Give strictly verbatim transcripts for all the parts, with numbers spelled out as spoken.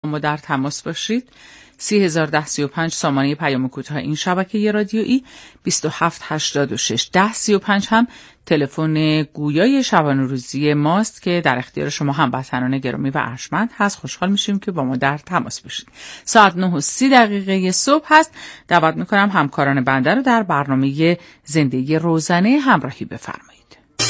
ما در تماس باشید. سی هزار ده سی و پنج سامانه پیام کوتاه این شبکه رادیویی، بیست و هفت هشتاد و شش ده سی و پنج هم تلفن گویای شبانه روزی ماست که در اختیار شما هموطنان گرامی و ارجمند هست. خوشحال میشیم که با ما در تماس باشید. ساعت نه و سی دقیقه صبح هست. دعوت میکنم همکاران بنده رو در برنامه زندگی روزانه همراهی بفرمایید.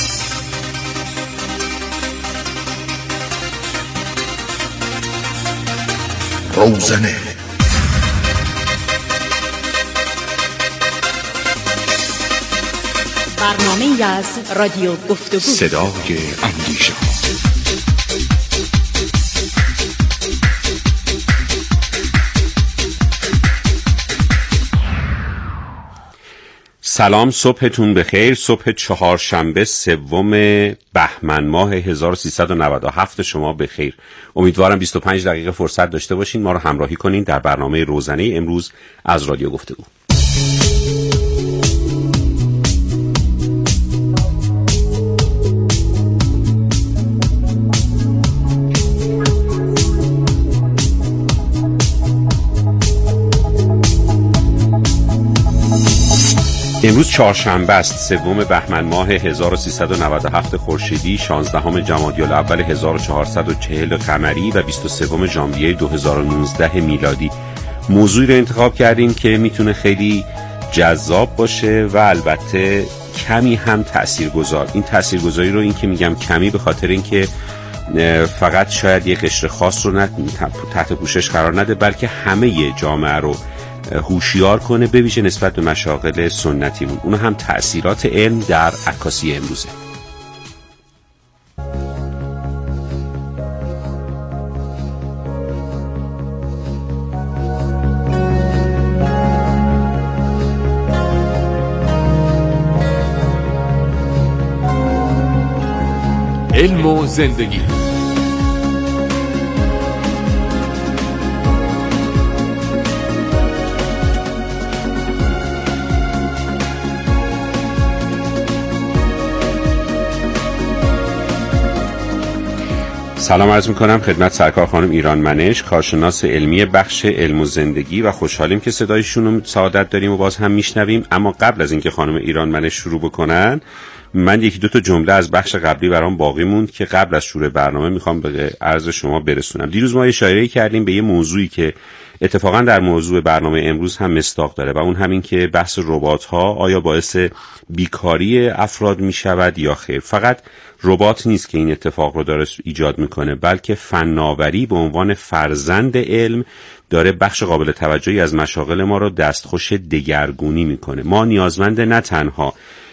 روزانه برنامه از رادیو گفتگو، صدای اندیشه. سلام، صبحتون بخیر. صبح چهارشنبه سوم بهمن ماه هزار و سیصد و نود و هفت شما بخیر. امیدوارم بیست و پنج دقیقه فرصت داشته باشین ما رو همراهی کنین در برنامه روزانه امروز از رادیو گفتگو. امروز چهارشنبه است، سوم بهمن ماه هزار و سیصد و نود و هفت خورشیدی، شانزدهم جمادی الاول هزار و چهارصد و چهل قمری و بیست و سوم ژانویه دو هزار و نوزده میلادی. موضوعی رو انتخاب کردیم که میتونه خیلی جذاب باشه و البته کمی هم تاثیرگذار. این تاثیرگذاری رو این که میگم کمی به خاطر اینکه فقط شاید یک قشر خاص رو نه تحت پوشش قرار نده، بلکه همه جامعه رو هوشیار کنه، به ویژه نسبت به مشاغل سنتیمون. اون هم تأثیرات علم در عکاسی امروزه. علم و زندگی. سلام عرض میکنم خدمت سرکار خانم ایران منش، کارشناس علمی بخش علم و زندگی، و خوشحالیم که صدایشون رو سعادت داریم و باز هم میشنویم. اما قبل از اینکه خانم ایران منش شروع بکنن، من یکی دو تا جمله از بخش قبلی برام باقی موند که قبل از شروع برنامه میخوام به عرض شما برسونم. دیروز ما اشاره کردیم به یه موضوعی که اتفاقا در موضوع برنامه امروز هم مصداق داره و اون همین که بحث ربات‌ها آیا باعث بیکاری افراد میشود یا خیر. فقط ربات نیست که این اتفاق رو داره ایجاد میکنه، بلکه فناوری به عنوان فرزند علم داره بخش قابل توجهی از مشاغل ما رو دستخوش دگرگونی میکنه. ما نیازمند نه تنها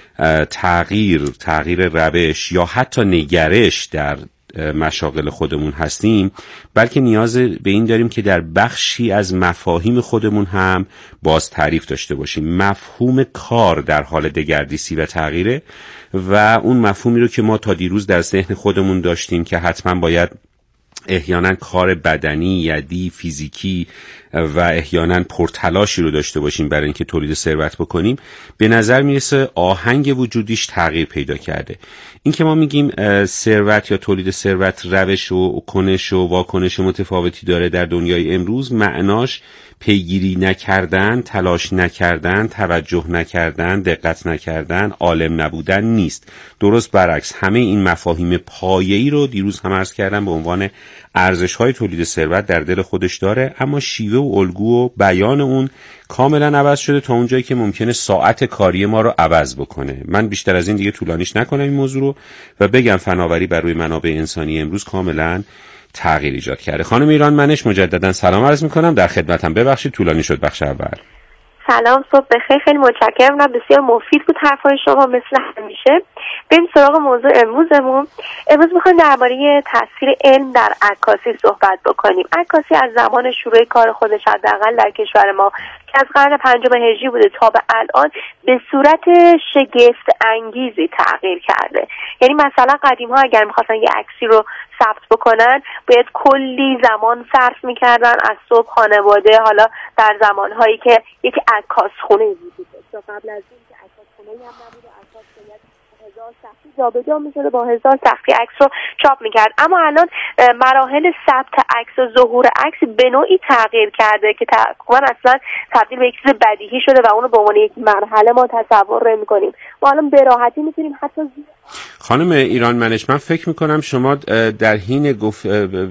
تغییر تغییر روش یا حتی نگرش در مشاغل خودمون هستیم، بلکه نیاز به این داریم که در بخشی از مفاهیم خودمون هم باز تعریف داشته باشیم. مفهوم کار در حال دگردیسی و تغییره و اون مفهومی رو که ما تا دیروز در ذهن خودمون داشتیم که حتما باید احیانا کار بدنی، یدی، فیزیکی و احیانا پرتلاشی رو داشته باشیم برای اینکه تولید ثروت بکنیم، به نظر میرسه آهنگ وجودیش تغییر پیدا کرده. این که ما میگیم ثروت یا تولید ثروت روش و کنش و واکنش متفاوتی داره در دنیای امروز، معناش پیگیری نکردن، تلاش نکردن، توجه نکردن، دقت نکردن، عالم نبودن نیست. درست برعکس، همه این مفاهیم پایه‌ای رو دیروز هم عرض کردم به عنوان ارزش‌های تولید ثروت در دل خودش داره، اما شیوه و الگو و بیان اون کاملا عوض شده تا اونجایی که ممکنه ساعت کاری ما رو عوض بکنه. من بیشتر از این دیگه طولانیش نکنم این موضوع رو و بگم فناوری بر روی منابع انسانی امروز کاملا تغییر ایجاد کرده. خانم ایران منش، مجددا سلام عرض میکنم، در خدمتم. ببخشید طولانی شد بخش اول. سلام، صبح بخیر. خیلی متشکرم، نه بسیار مفید بود حرفای شما مثل همیشه. بریم سراغ موضوع امروزمون. امروز میخوایم درباره تاثیر علم در عکاسی صحبت بکنیم. عکاسی از زمان شروع کار خودش حداقل در کشور ما که از قرن پنجم هجری بوده تا به الان به صورت شگفت انگیزی تغییر کرده. یعنی مثلا قدیم ها اگر میخواستن یه عکسی رو ثبت بکنن باید کلی زمان صرف میکردن از صبح خانواده، حالا در زمانهایی که یک عکاس خونه وجود داشت. قبل از این که عکاس خونه هم نبود، عکاس باید هزار سختی جابجا می‌شد، با هزار سختی عکس رو چاپ می‌کرد. اما الان مراحل ثبت عکس و ظهور عکس به نوعی تغییر کرده که تقریبا اصلا تبدیل به یک چیز بدیهی شده و اونو به عنوان یک مرحله ما تصور نمی‌کنیم. ما الان به راحتی می‌تونیم حتی خانم ایران منش، من فکر می‌کنم شما در حین گفت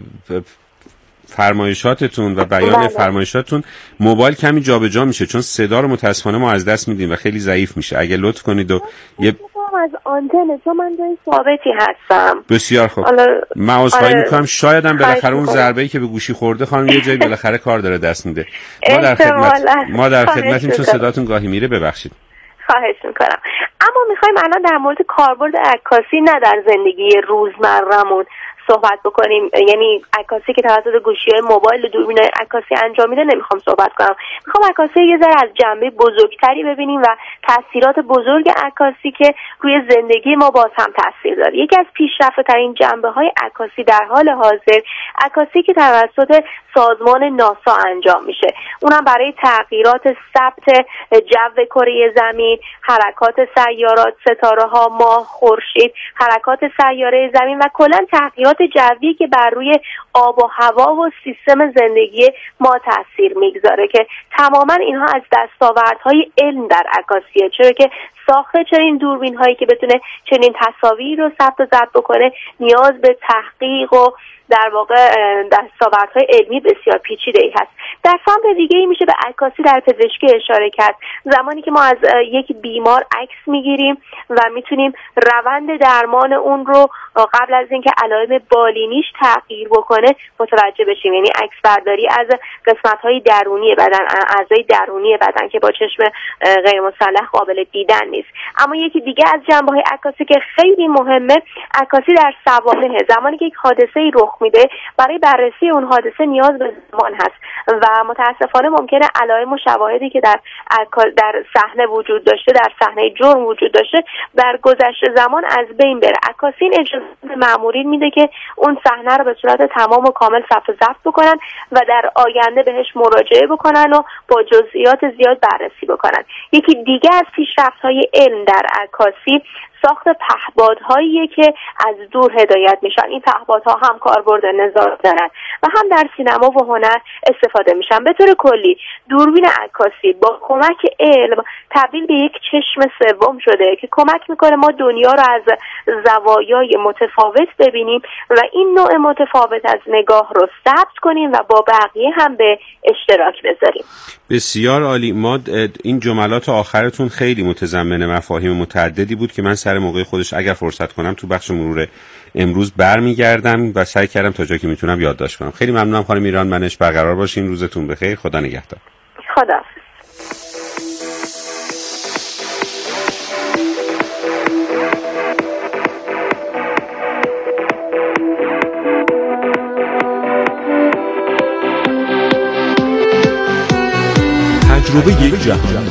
فرمایشاتتون و بیان بله. فرمایشاتتون موبایل کمی جابجا میشه، چون صدا رو متاسفانه ما از دست میدیم و خیلی ضعیف میشه. اگه لطف کنید و یه از آنتن، چون من جای ثابتی هستم. بسیار خوب. من عذرخواهی میکنم، شاید هم بالاخره اون ضربه‌ای که به گوشی خورده خانم یه جایی بالاخره کار داره دست میده. ما در خدمت ما در خدمتیم، چون صداتون گاهی میره. ببخشید. خواهش میکنم. اما میخوایم الان در مورد کاربرد عکاسی نه در زندگی روزمره‌مون صحبت بکنیم، یعنی عکاسی که توسط گوشی‌های موبایل و دوربین‌های عکاسی انجام میده نمیخوام صحبت کنم. میخوام عکاسی یه ذره از جنبه بزرگتری ببینیم و تاثیرات بزرگ عکاسی که روی زندگی ما باز هم تاثیر داره. یکی از پیشرفته‌ترین جنبه‌های عکاسی در حال حاضر عکاسی که توسط سازمان ناسا انجام میشه، اونم برای تغییرات ثبت جو کره زمین، حرکات سیارات، ستاره‌ها، ماه، خورشید، حرکات سیاره زمین و کلاً تغییرات جوی که بر روی آب و هوا و سیستم زندگی ما تاثیر میگذاره، که تماما اینها از دستاوردهای علم در عکاسیه، چرا که ساخت چنین دوربین هایی که بتونه چنین تصاویر رو ثبت و ضبط بکنه نیاز به تحقیق و در واقع دستاوردهای علمی بسیار پیچیده‌ای هست. در سمت دیگه‌ای میشه به عکاسی در پزشکی اشاره کرد. زمانی که ما از یک بیمار عکس میگیریم و میتونیم روند درمان اون رو قبل از اینکه علائم بالینیش تغییر بکنه متوجه بشیم، یعنی عکس برداری از قسمت‌های درونی بدن، اعضای درونی بدن که با چشم غیر مسلح قابل دیدن نیست. اما یکی دیگه از جنبه‌های عکاسی که خیلی مهمه، عکاسی در سوانح. زمانی که یک حادثه‌ای رخ میده، برای بررسی اون حادثه نیاز به زمان هست و متاسفانه ممکنه علائم و شواهدی که در در صحنه وجود داشته، در صحنه جرم وجود داشته، در گذشت زمان از بین بره. عکاسی این اجازه به مأمورین میده که اون صحنه رو به صورت تمام و کامل ثبت و ضبط بکنن و در آینده بهش مراجعه بکنن و با جزئیات زیاد بررسی بکنن. یکی دیگه از پیشرفت‌های علم در عکاسی ساخت پهپادهایی که از دور هدایت میشن. این پهپادها هم کاربرد نظارت دارن و هم در سینما و هنر استفاده میشن. به طور کلی دوربین عکاسی با کمک علم تبدیل به یک چشم سوم شده که کمک میکنه ما دنیا رو از زوایای متفاوت ببینیم و این نوع متفاوت از نگاه رو ثبت کنیم و با بقیه هم به اشتراک بذاریم. بسیار عالی. ما این جملات آخرتون خیلی متضمن مفاهیم متعددی بود که من سر موقع خودش اگر فرصت کنم تو بخش مرور امروز برمیگردم و سعی کردم تا جایی که میتونم یادداشت کنم. خیلی ممنونم خانم ایران منش. برقرار باشین. روزتون بخیر. خدا نگهدار. خدا. تجربه یک جهان.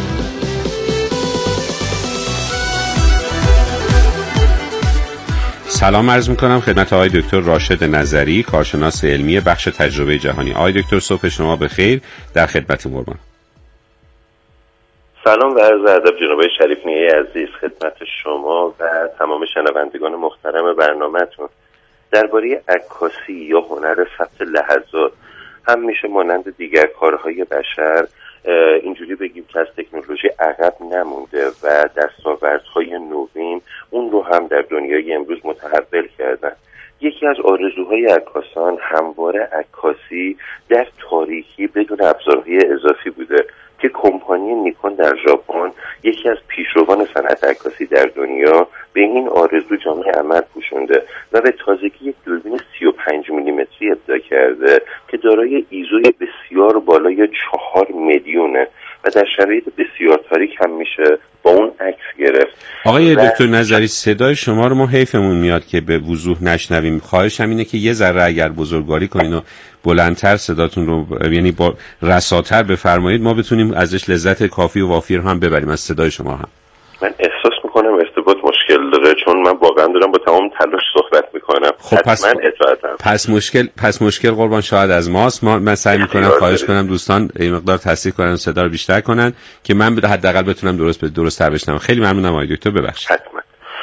سلام عرض میکنم خدمت آقای دکتر راشد نظری، کارشناس علمی بخش تجربه جهانی. آقای دکتر صبح شما بخیر. در خدمت قربان. سلام و عرض ادب جناب شریف نیه عزیز خدمت شما و تمام شنوندگان محترم برنامه‌تون. درباره عکاسی یا هنر ثبت لحظات هم میشه مانند دیگر کارهای بشر اینجوری بگیم که از تکنولوژی عقب نمونده و دستاوردهای نوین اون رو هم در دنیای امروز متحول کردن. یکی از آرزوهای عکاسان همواره عکاسی در تاریکی بدون ابزارهای اضافی بوده که کمپانی نیکون در ژاپن، یکی از پیشروان صنعت عکاسی در دنیا، به این آرزو جامه عمل پوشونده و به تازگی یک دوربین سی و پنج میلیمتری ابداع کرده که دارای ایزوی بسیار بالای چهار میلیونه و در شرایط بسیار تاریک هم میشه با اون عکس گرفت. آقای دکتر نظری، صدای شما رو ما حیفمون میاد که به وضوح نشنویم. خواهشم اینه که یه ذره اگر بزرگواری کنین و بلندتر صداتون رو، یعنی با رساتر بفرمایید، ما بتونیم ازش لذت کافی و وافی رو هم ببریم از صدای شما هم. من احساس میکنم ارتباط مشکل داره، چون من واقعا دارم با تمام تلاش صحبت میکنم. خب پس پس مشکل پس مشکل قربان شاید از ماست. ما من سعی میکنم خواهش کنم دوستان این مقدار تصحیح کنن، صدا رو بیشتر کنن که من حداقل بتونم درست درست تر بشنوم. خیلی ممنونم آقای دکتر. ببخشید. حتما.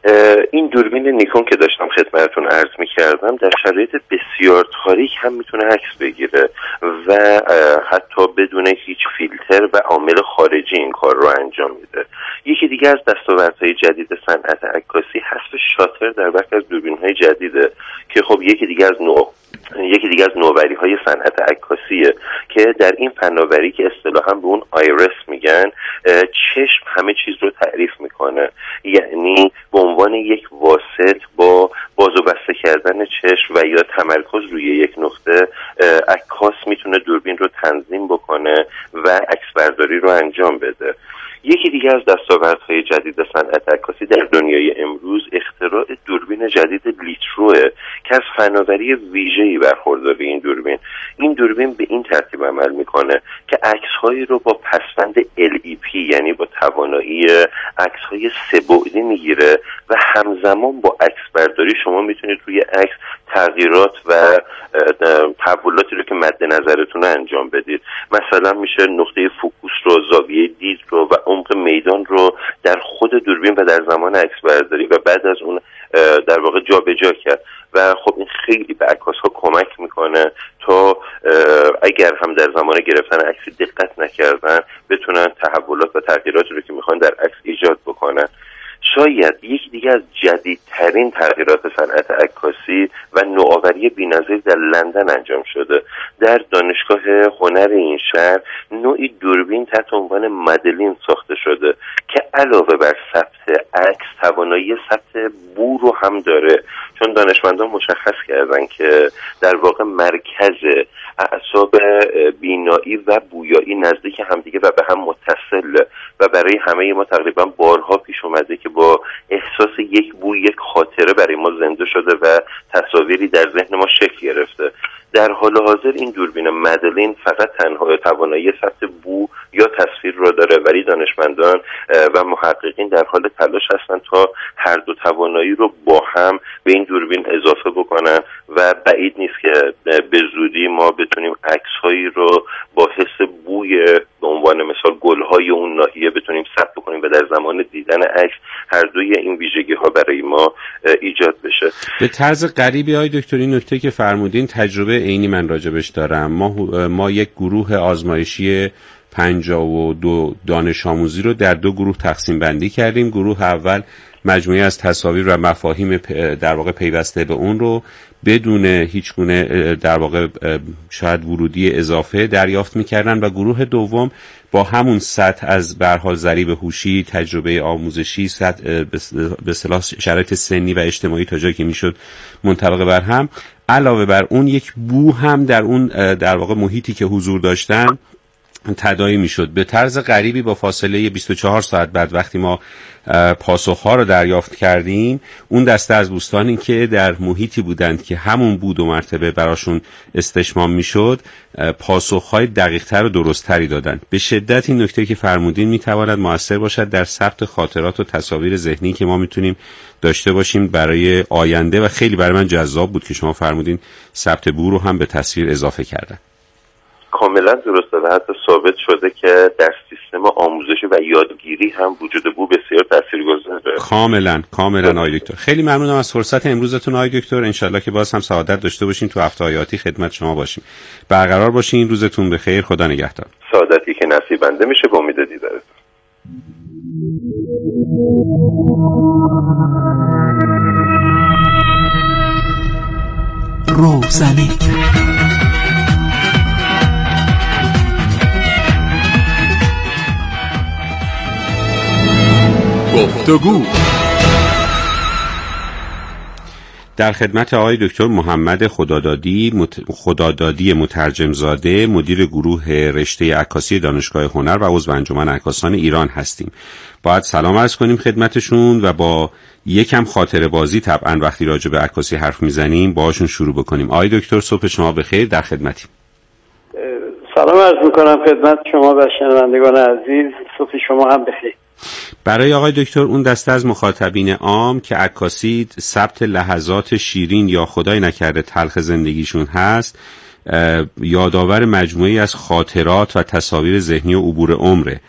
این دوربین نیکون که داشتم خدمتتون عرض می‌کردم در شرایط بسیار تاریک هم میتونه عکس بگیره و حتی بدون هیچ فیلتر و عامل خارجی این کار رو انجام میده. یکی دیگه از دستاوردهای جدید صنعت عکاسی حذف شاتر در برخی از دوربین‌های جدیده که خب یکی دیگه از نوع یکی دیگه از نوآوری‌های صنعت عکاسیه که در این فناوری که اصطلاحاً به اون آیرس میگن، چشم همه چیز رو تعریف میکنه. یعنی به عنوان یک واسط با باز و بسته کردن چشم و یا تمرکز روی یک نقطه، عکاس میتونه دوربین رو تنظیم بکنه و عکسبرداری رو انجام بده. یکی دیگه از دستاوردهای جدید صنعت عکاسی در دنیای امروز اختراع دوربین جدید لیتروه که از فناوری ویژه‌ای برخورداره. این دوربین این دوربین به این ترتیب عمل میکنه که عکس‌هایی رو با پسوند ال ای پی یعنی با توانایی عکس‌های سه بعدی میگیره و همزمان با عکسبرداری شما میتونید روی عکس تغییرات و تحولاتی رو که مد نظرتون انجام بدید. مثلا میشه نقطه فوکوس رو، زاویه دید رو و عمق میدان رو در خود دوربین و در زمان عکسبرداری و بعد از اون در واقع جابجا کرد و خب این خیلی به عکاس‌ها کمک میکنه تا اگر هم در زمان گرفتن عکسی دقت نکردن بتونن تحولات و تغییراتی رو که میخوان در عکس ایجاد بکنن. شاید یکی دیگه از جدیدترین تغییرات صنعت عکاسی و نوآوری بی‌نظیر در لندن انجام شده. در دانشگاه هنر این شهر نوعی دوربین تحت عنوان مدلین ساخته شده که علاوه بر ثبت عکس توانایی ثبت بو رو هم داره، چون دانشمندان مشخص کردن که در واقع مرکز اعصاب بینایی و بویایی نزدیک همدیگه و به هم متصل و برای همه ما تقریبا بارها پیش اومده که با احساس یک بوی یک خاطره برای ما زنده شده و تصاویری در ذهن ما شکل گرفته. در حال حاضر این دوربین مدلین فقط تنها توانایی ثبت بو یا تصویر رو داره، ولی دانشمندان و محققین در حال تلاش هستن تا هر دو توانایی رو با هم به این دوربین اضافه بکنن و بعید نیست که به زودی ما بتونیم عکس‌هایی رو با حس بوی به عنوان مثال گل‌های اون ناحیه بتونیم ثبت بکنیم و در زمان دیدن عکس هر دوی این ویژگی‌ها برای ما ایجاد بشه. به طرز غریبی های دکتر این نکته که فرمودین تجربه عینی من راجبش دارم. ما ما یک گروه آزمایشی پنجاه و دو دانش آموزی رو در دو گروه تقسیم بندی کردیم. گروه اول مجموعه از تصاویر و مفاهیم در واقع پیوسته به اون رو بدون هیچ گونه در واقع شاید ورودی اضافه دریافت می‌کردن و گروه دوم با همون سطح از به هر حال ضریب هوشی، تجربه آموزشی، سطح به اصطلاح شرایط سنی و اجتماعی تا جایی که میشد منطبق بر هم، علاوه بر اون یک بو هم در اون در واقع محیطی که حضور داشتن تداعی میشد. به طرز غریبی با فاصله بیست و چهار ساعت بعد وقتی ما پاسخها رو دریافت کردیم، اون دسته از دوستانی که در محیطی بودند که همون بود و مرتبه براشون استشمام میشد، پاسخهای دقیق‌تر و درست‌تری دادن. به شدت این نکته که فرمودین میتواند مؤثر باشد در ثبت خاطرات و تصاویر ذهنی که ما میتونیم داشته باشیم برای آینده و خیلی برای من جذاب بود که شما فرمودین ثبت بو رو هم به تصویر اضافه کردن. کاملا درسته و حتی ثابت شده که در سیستم آموزشی و یادگیری هم وجود بو بسیار تاثیرگذاره. کاملا کاملا آقای دکتر، خیلی ممنونم از فرصت امروزتون آقای دکتر. انشالله که باز هم سعادت داشته باشین تو هفته آتی خدمت شما باشیم. برقرار باشین، روزتون بخیر، خدا نگهدار. سعادتی که نصیبنده میشه به امید دیدارتون. روزنه گفتگو. در خدمت آقای دکتر محمد خدادادی مت... خدادادی مترجم زاده، مدیر گروه رشته عکاسی دانشگاه هنر و عضو انجمن عکاسان ایران هستیم. باید سلام عرض کنیم خدمتشون و با یکم خاطره بازی طبعا وقتی راجع به عکاسی حرف میزنیم باهاشون شروع بکنیم. آقای دکتر صبح شما بخیر، در خدمتیم. سلام عرض میکنم خدمت شما و شنوندگان عزیز، صبح شما هم بخیر. برای آقای دکتر اون دسته از مخاطبین عام که عکاسی ثبت لحظات شیرین یا خدای نکرده تلخ زندگیشون هست، یادآور مجموعی از خاطرات و تصاویر ذهنی و عبور عمره.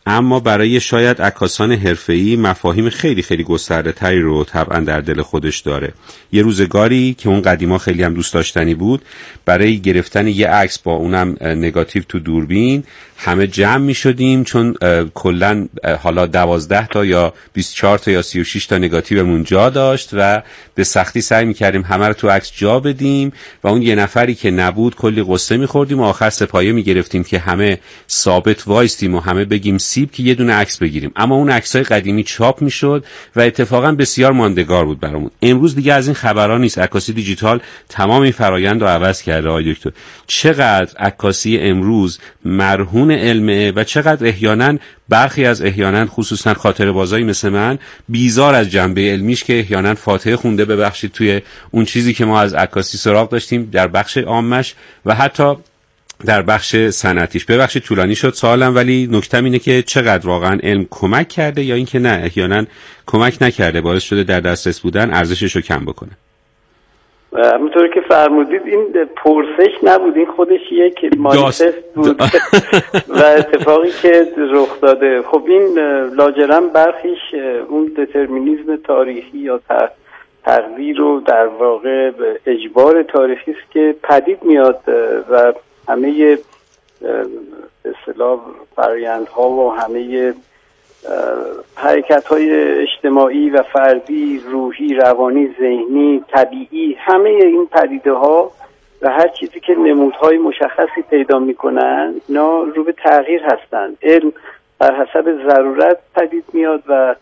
اما برای شاید عکاسان حرفه‌ای مفاهیم خیلی خیلی گسترده تری رو طبعا در دل خودش داره. یه روزگاری که اون قدیما خیلی هم دوست داشتنی بود، برای گرفتن یه عکس با اونم نگاتیو تو دوربین همه جمع می شدیم، چون کلن حالا دوازده تا یا بیست و چهار تا یا سی و شش تا نگاتیومون جا داشت و به سختی سعی می کردیم همه رو تو عکس جا بدیم و اون یه نفری که نبود کلی قصه می خوردیم و آخر سپایه می گرفتیم که همه ثابت وایستیم و همه بگیم سیب که یه دونه عکس بگیریم. اما اون عکسای قدیمی چاپ می شد و اتفاقا بسیار ماندگار بود برامون. امروز دیگه از این خبرا نیست. عکاسی دیجیتال تمام این فرآیند رو عوض کرده. آقای دکتر، چقدر عکاسی امروز مرهون علمه و چقدر احیانا برخی از احیانا خصوصا خاطر بازایی مثل من بیزار از جنبه علمیش که احیانا فاتحه خونده ببخشید توی اون چیزی که ما از عکاسی سراغ داشتیم در بخش عامش و حتی در بخش صنعتیش. ببخشید طولانی شد سوالم، ولی نکتم اینه که چقدر واقعا علم کمک کرده یا اینکه نه احیانا کمک نکرده، باعث شده در دسترس بودن ارزشش رو کم بکنه. همونطوری که فرمودید این پرسش نبود، این خودش یک مانیفست بود و اتفاقی که رخ داده. خب این لاجرم برخیش اون دترمینیسم تاریخی یا تقدیر رو در واقع اجبار تاریخی است که پدید میاد و همه به اصطلاح فرآیندها و همه حرکت‌های اجتماعی و فردی، روحی، روانی، ذهنی، طبیعی، همه این پدیده‌ها و هر چیزی که نمودهای مشخصی پیدا می‌کنن اینا رو به تغییر هستند. علم بر حسب ضرورت پدید میاد و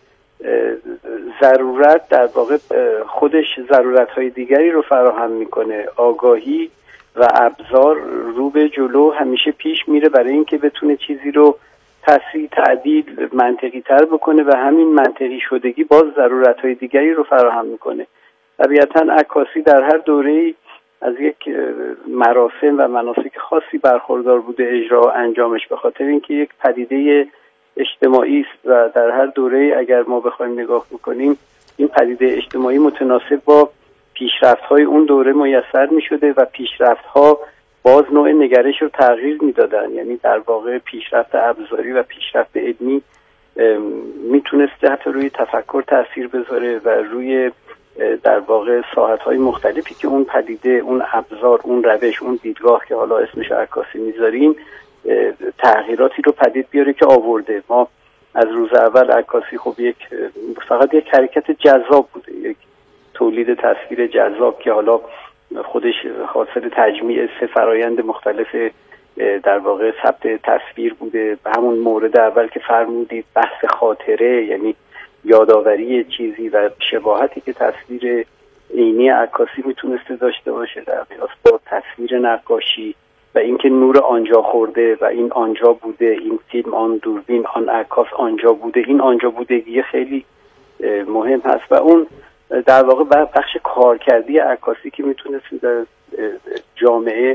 ضرورت در واقع خودش ضرورت‌های دیگری رو فراهم می‌کنه. آگاهی و ابزار رو به جلو همیشه پیش میره برای اینکه بتونه چیزی رو تصحیح، تعدیل، منطقی تر بکنه و همین منطقی شدگی باز ضرورت‌های دیگری رو فراهم میکنه. طبیعتاً عکاسی در هر دوره‌ای از یک مراسم و مناسک خاصی برخوردار بوده اجرا و انجامش، به خاطر اینکه یک پدیده اجتماعی است و در هر دوره‌ای اگر ما بخوایم نگاه بکنیم این پدیده اجتماعی متناسب با پیشرفت‌های اون دوره میسر می‌شده و پیشرفت‌ها باز نوع نگرش رو تغییر میدادن. یعنی در واقع پیشرفت ابزاری و پیشرفت علمی میتونسته حتی روی تفکر تاثیر بذاره و روی در واقع ساحت‌های مختلفی که اون پدیده، اون ابزار، اون روش، اون دیدگاه که حالا اسمش عکاسی میذاریم تغییراتی رو پدید بیاره که آورده. ما از روز اول عکاسی خب یک فقط یک حرکت جذاب بوده، یک تولید تصویر جذاب که حالا خودش حاصل تجمیع سه فرایند مختلف در واقع ثبت تصویر بوده. به همون مورد اول که فرمودید بحث خاطره، یعنی یادآوری چیزی و شباهتی که تصویر عینی عکاسی میتونسته داشته باشه در قیاس با تصویر نقاشی و اینکه نور آنجا خورده و این آنجا بوده، این فیلم آن دوربین آن عکاس آنجا بوده، این آنجا بودگی خیلی مهم هست و اون در واقع بخش کارکردی عکاسی که میتونست در جامعه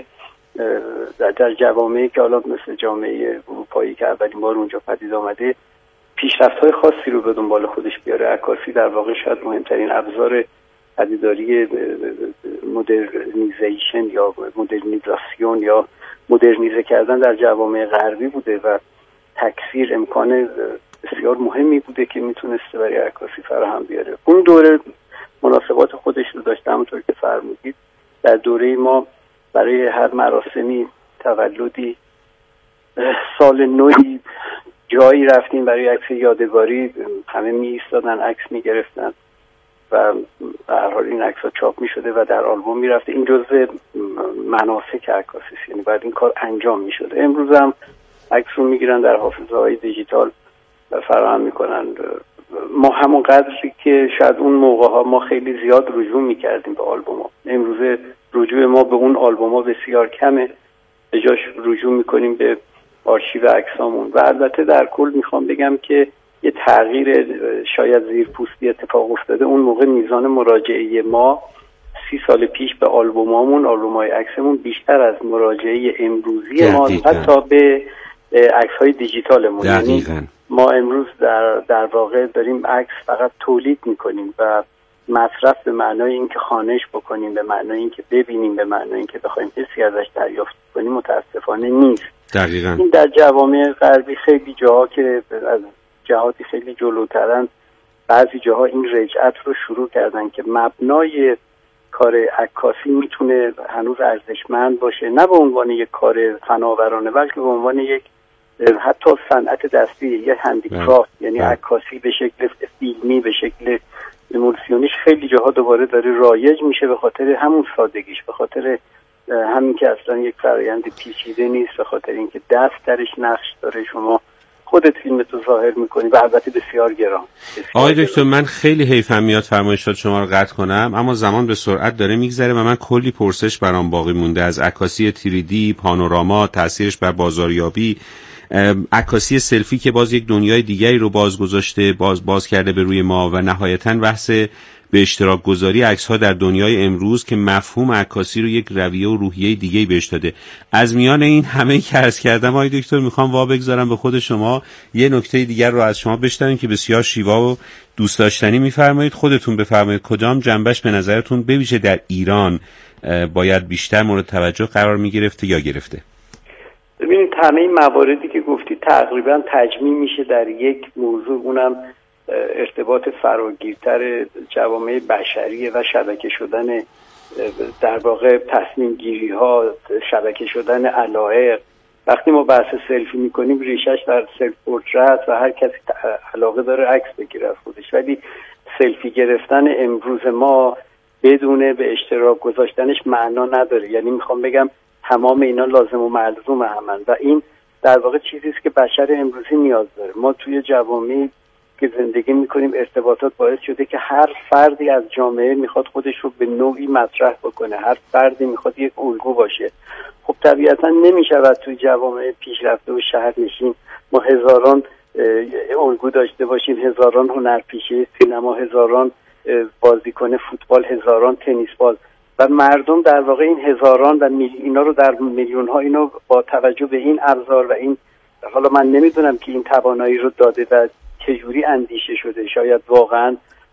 در جوامعی که حالا مثل جامعه اروپایی که اولین بار اونجا پدید آمده پیشرفت‌های خاصی رو به دنبال خودش بیاره. عکاسی در واقع شاید مهمترین ابزار پدیداری مدرنیزیشن یا مدرنیزاسیون یا مدرنیزه کردن در جوامع غربی بوده و تکثیر امکان بسیار مهمی بوده که میتونسته برای عکاسی فراهم بیاره. اون دوره مناسبات خودش رو داشته، همونطور که فرمودید در دوره ما برای هر مراسمی، تولدی، سال نوی جایی رفتیم برای عکس یادگاری، همه می ایستادن عکس می گرفتن و به هر حال این عکس‌ها چاپ می شده و در آلبوم می رفته. این جزء مناسک عکاسی است، یعنی باید این کار انجام می شده. امروز هم عکس رو می گیرن در حافظه های دیجیتال فراهم می کنن. ما همون قدری که شاید اون موقع ها ما خیلی زیاد رجوع می کردیم به آلبوم ها، امروز رجوع ما به اون آلبوم ها بسیار کمه، به جاش رجوع می کنیم به آرشیو عکسامون. و البته در کل میخوام بگم که یه تغییر شاید زیرپوستی اتفاق افتاده. اون موقع میزان مراجعه ما سی سال پیش به آلبومامون، آلبومای عکسمون بیشتر از مراجعه امروزی ما حتی به عکس‌های دیجیتالمون. یعنی ما امروز در در واقع داریم عکس فقط تولید میکنیم و مصرف به معنای اینکه خوانش بکنیم، به معنای اینکه ببینیم، به معنای اینکه بخوایم حسی ازش دریافت کنیم متاسفانه نیست. دقیقاً. این در جوامع غربی خیلی جاها که از جهاتی خیلی جلوترن، بعضی جاها این رجعت رو شروع کردن که مبنای کار عکاسی میتونه هنوز ارزشمند باشه، نه به عنوان یک کار فناورانه بلکه به عنوان یک حتی صنعت دستی، یک هندیکرافت، یعنی عکاسی به شکل فیلمی، به شکل امولسیونیش خیلی جاها دوباره داره رایج میشه، به خاطر همون سادگیش، به خاطر همین که اصلا یک فرآیند پیچیده نیست، به خاطر اینکه دست درش نقش داره، شما خودت فیلمتو ظاهر میکنی و البته بسیار گران. آقای دکتر من خیلی حیفم میاد فرمایشات شما رو قطع کنم، اما زمان به سرعت داره میگذره و من کلی پرسش برام باقی مونده، از عکاسی تری دی، پانوراما، تاثیرش بر بازاریابی، عکاسی سلفی که باز یک دنیای دیگری رو باز گذاشته، باز باز کرده به روی ما، و نهایتاً بحث به اشتراک گذاری عکس‌ها در دنیای امروز که مفهوم عکاسی رو یک رویه و روحیه دیگه‌ای بهش داده. از میان این همه که عرض کردم آقای دکتر میخوام وا بگذارم به خود شما، یه نکته دیگر رو از شما بشنویم که بسیار شیوا و دوست داشتنی میفرمایید. خودتون بفرمایید کدام جنبش به نظرتون به ویژه در ایران باید بیشتر مورد توجه قرار میگرفته یا گرفته؟ ببینید همه این مواردی که گفتید تقریبا تجمیع میشه در یک موضوع، اونم ارتباط فراگیرتر جوامع بشریه و شبکه شدن در واقع تصمیم گیری ها، شبکه شدن علایق. وقتی ما بحث سلفی میکنیم ریشش در سلف پورترت و هر کسی علاقه داره عکس بگیره از خودش، ولی سلفی گرفتن امروز ما بدون به اشتراک گذاشتنش معنا نداره. یعنی میخوام بگم تمام اینا لازم و ملزوم همن و این در واقع چیزی است که بشر امروزی نیاز داره. ما توی جوامعی که زندگی میکنیم ارتباطات باعث شده که هر فردی از جامعه میخواد خودش رو به نوعی مطرح بکنه، هر فردی میخواد یک الگو باشه. خب طبیعتا نمیشود توی جوامع پیشرفته و شهرنشین ما هزاران الگو داشته باشیم، هزاران هنرپیشه سینما، هزاران بازیکن فوتبال، هزاران تنیس باز و مردم در واقع این هزاران و میل... اینا رو در میلیون ها اینو با توجه به این ابزار و این، حالا من نمیدونم که این توانایی رو داده و چجوری اندیشه شده، شاید واقعا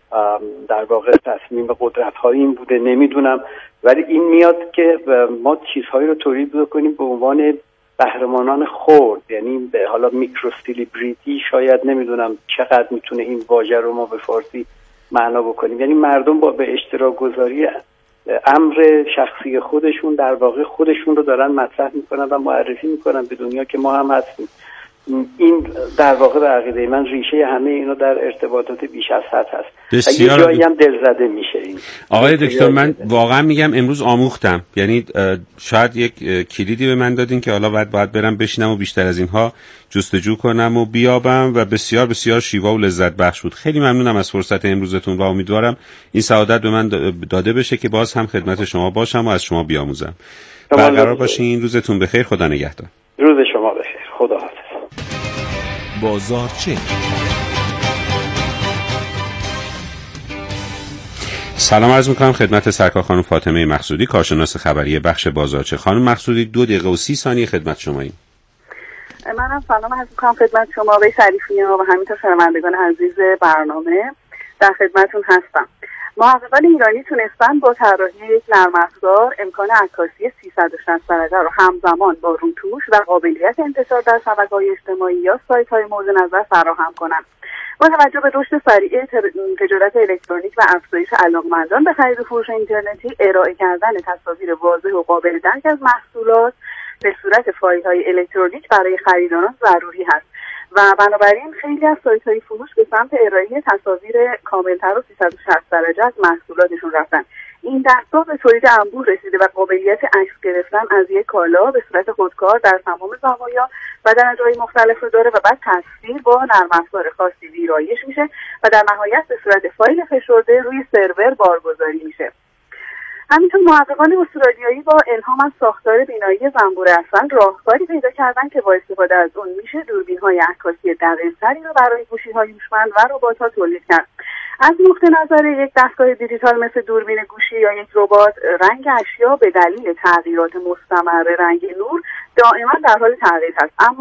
در واقع تصمیم به قدرت های این بوده، نمیدونم، ولی این میاد که ما چیزهایی رو تولید بکنیم به عنوان قهرمانان خرد، یعنی به حالا میکرو سلبریتی، شاید نمیدونم چقدر میتونه این واژه رو ما به فارسی معنا بکنیم، یعنی مردم با به اشتراک گذاری امر شخصی خودشون در واقع خودشون رو دارن مطرح میکنن و معرفی میکنن به دنیا که ما هم هستیم. این در واقع به عقیده من ریشه همه اینا در ارتباطات بیش از حد هست و یه جایی هم دلزده میشه. این آقای دکتر من واقعا میگم امروز آموختم، یعنی شاید یک کلیدی به من دادین که حالا باید باید برم بشینم و بیشتر از اینها جستجو کنم و بیابم و بسیار بسیار شیوا و لذت بخش بود. خیلی ممنونم از فرصت امروزتون و امیدوارم این سعادت به من داده بشه که باز هم خدمت شما باشم و از شما بیاموزم. برقرار باشین، روزتون بخیر، خدا نگهدار. روز شما بخیر، خدا حافظ. بازارچه. سلام عرض میکنم خدمت سرکار خانم فاطمه مقصودی، کارشناس خبری بخش بازارچه. خانم مقصودی دو دقیقه و سی ثانیه خدمت شماییم. منم سلام عرض میکنم خدمت شما آقای شریفی و همینطور شنوندگان عزیز برنامه، در خدمتون هستم. محققان ایرانی تونستن با طراحی یک نرم افزار امکان عکاسی سیصد و شصت درجه رو همزمان با روتوش و قابلیت انتشار در شبکه‌های اجتماعی یا سایت‌های مورد نظر فراهم کنند. با توجه به رشد سریع تجارت الکترونیک و افزایش علاقمندان به خرید و فروش اینترنتی، ارائه کردن تصاویر واضح و قابل درک از محصولات به صورت فایل‌های الکترونیک برای خریداران ضروری است و بنابراین خیلی از سایت‌های فروش به سمت ارائه تصاویر کاملتر و سیصد و شصت درجه از محصولاتشون رفتن. این دستگاه به تولید انبوه رسیده و قابلیت عکس گرفتن از یک کالا به صورت خودکار در تمام زوایا و در جای مختلف رو داره و بعد تصویر با نرم افزار خاصی ویرایش میشه و در نهایت به صورت فایل فشرده روی سرور بارگذاری میشه. همینطور محققان استرالیایی با الهام از ساختار بینایی زنبور اصل راهکاری پیدا کردن که با استفاده از اون میشه دوربین‌های عکاسی دقیق‌تری رو برای گوشی‌های هوشمند و ربات‌ها تولید کرد. از نقطه نظر یک دستگاه دیجیتال مثل دوربین گوشی یا یک ربات، رنگ اشیا به دلیل تغییرات مستمر رنگ نور دائما در حال تغییر هست، اما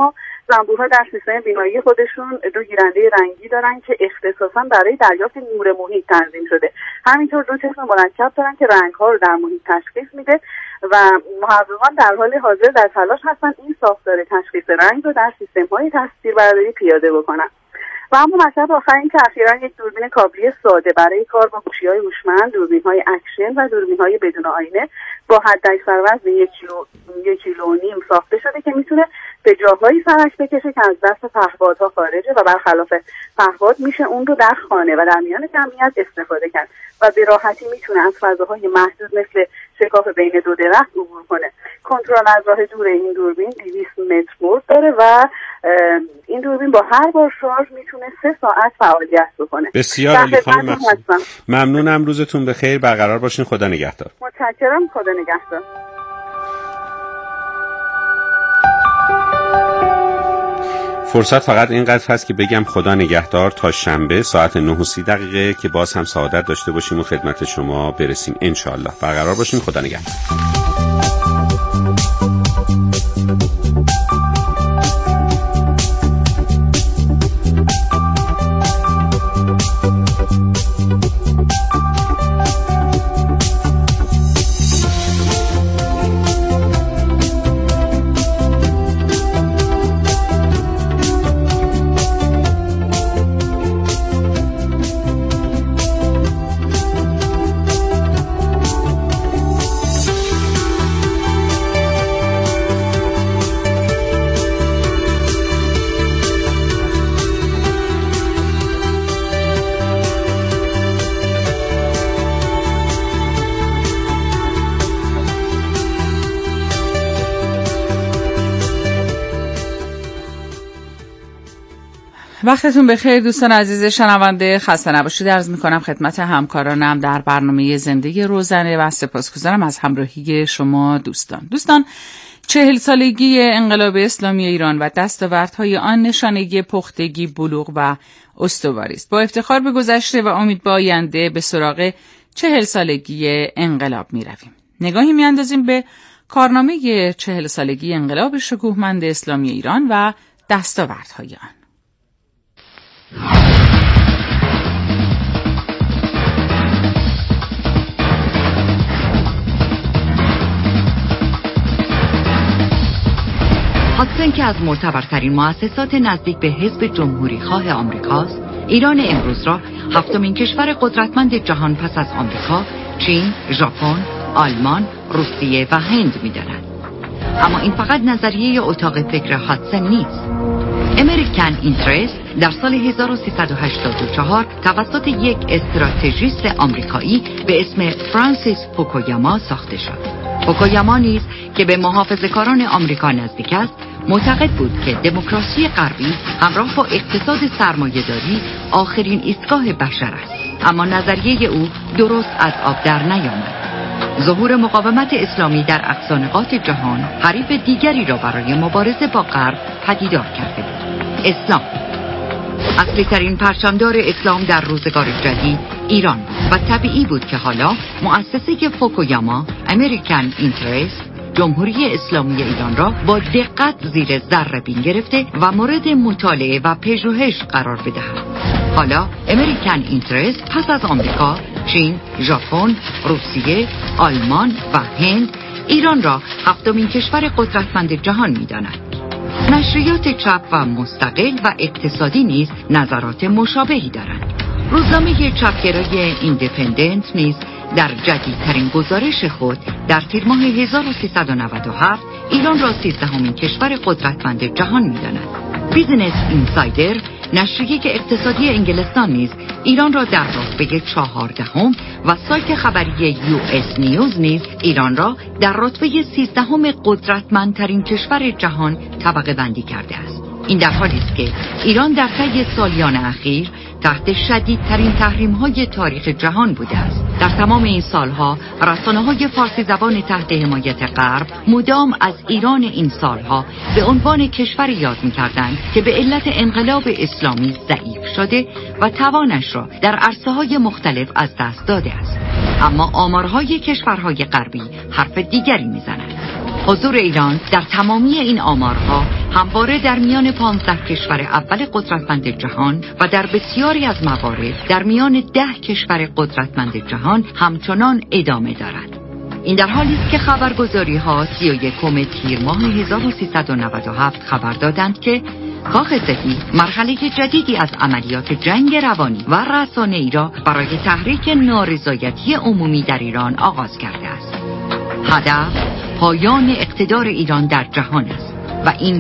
زنبورها در سیستم بینایی خودشون دو گیرنده رنگی دارن که اختصاصا برای دریافت نور محیط تنظیم شده. همینطور دو چشم مرکب دارن که رنگ‌ها رو در محیط تشخیص میده و محققان در حال حاضر در تلاش هستن این ساختار تشخیص رنگ رو در سیستم‌های تصویربرداری پیاده بکنن. و اما مطلب آخر این که اخیراً یک دوربین کابلی ساده برای کار با گوشی‌های هوشمند، دوربین‌های اکشن و دوربین‌های بدون آینه با حداکثر وزن یک کیلو یک کیلو و نیم ساخته شده که میتونه به جاهایی فرش بکشه که از دست پهپادها خارجه و برخلاف پهپاد میشه اون رو در خانه و در میان جمعیت استفاده کرد و به راحتی میتونه از فضاهای محدود مثل شکاف بین دو درخت عبور کنه. کنترل از راه دور این دوربین دویست متر برد داره و این دوربین با هر بار شارژ میتونه سه ساعت فعالیت بکنه. بسیار عالی خانم، ممنونم، روزتون بخیر، برقرار باشین، خدا نگهدار. متشکرم، خدا نگهدار. فرصت فقط اینقدر هست که بگم خدا نگهدار تا شنبه ساعت نه و سی دقیقه که باز هم سعادت داشته باشیم و خدمت شما برسیم انشالله. برقرار باشین، خدا نگهدار. وقتتون بخیر دوستان عزیز شنونده، خسته نباشید عرض میکنم خدمت همکارانم در برنامه زندگی روزانه و سپاسگزارم از همراهی شما دوستان. دوستان، چهل سالگی انقلاب اسلامی ایران و دستاوردهای آن نشانگی پختگی، بلوغ و استواری است. با افتخار به گذشته و امید به آینده به سراغ چهل سالگی انقلاب میرویم. نگاهی میاندازیم به کارنامه چهل سالگی انقلاب شکوهمند اسلامی ایران و دستاوردهای آن. هادسون که از معتبرترین مؤسسات نزدیک به حزب جمهوری خواه آمریکاست، ایران امروز را هفتمین کشور قدرتمند جهان پس از آمریکا، چین، ژاپن، آلمان، روسیه و هند می‌داند. اما این فقط نظریه اتاق فکر هادسون نیست. امریکن اینترست در سال هزار و سیصد و هشتاد و چهار توسط یک استراتژیست آمریکایی به اسم فرانسیس فوکویاما ساخته شد. فوکویاما نیز که به محافظه‌کاران آمریکا نزدیک است، معتقد بود که دموکراسی غربی همراه با اقتصاد سرمایه‌داری آخرین ایستگاه بشر است. اما نظریه او درست از آب در نیامد. ظهور مقاومت اسلامی در اقصا نقاط جهان حریف دیگری را برای مبارزه با غرب پدیدار کرده بود: اسلام. اصلی ترین پرچمدار اسلام در روزگار جدید ایران بود و طبیعی بود که حالا مؤسسه فوکویاما، امریکن اینترست، جمهوری اسلامی ایران را با دقت زیر ذره بین گرفته و مورد مطالعه و پژوهش قرار بدهد. حالا امریکن اینترست پس از آمریکا، چین، ژاپن، روسیه، آلمان و هند ایران را هفتمین کشور قدرتمند جهان می‌داند. نشریات چپ و مستقل و اقتصادی نیز نظرات مشابهی دارند. روزنامه چپگرای ایندیپندنت نیز در جدیدترین گزارش خود در تیر ماه هزار و سیصد و نود و هفت ایران را سیزدهمین کشور قدرتمند جهان می‌داند. بیزنس اینسایدر، نشریه اقتصادی انگلستان نیز ایران را در رتبه چهاردهم و سایت خبری یو اس نیوز نیز ایران را در رتبه سیزدهم قدرتمندترین کشور جهان طبقه بندی کرده است. این در حالی است که ایران در طی سالیان اخیر تحت شدیدترین تحریم‌های تاریخ جهان بوده است. در تمام این سالها رسانه‌های فارسی زبان تحت حمایت غرب مدام از ایران این سالها به عنوان کشوری یاد می‌کردند که به علت انقلاب اسلامی ضعیف شده و توانش را در عرصه‌های مختلف از دست داده است. اما آمارهای کشورهای غربی حرف دیگری می‌زند. حضور ایران در تمامی این آمارها همواره در میان پانزده کشور اول قدرتمند جهان و در بسیاری از موارد در میان ده کشور قدرتمند جهان همچنان ادامه دارد. این در حالی است که خبرگزاری ها سی و یکم تیر ماه هزار و سیصد و نود و هفت خبر دادند که کاخ سفید مرحله جدیدی از عملیات جنگ روانی و رسانه‌ای را برای تحریک نارضایتی عمومی در ایران آغاز کرده است. هدف پایان اقتدار ایران در جهان است و این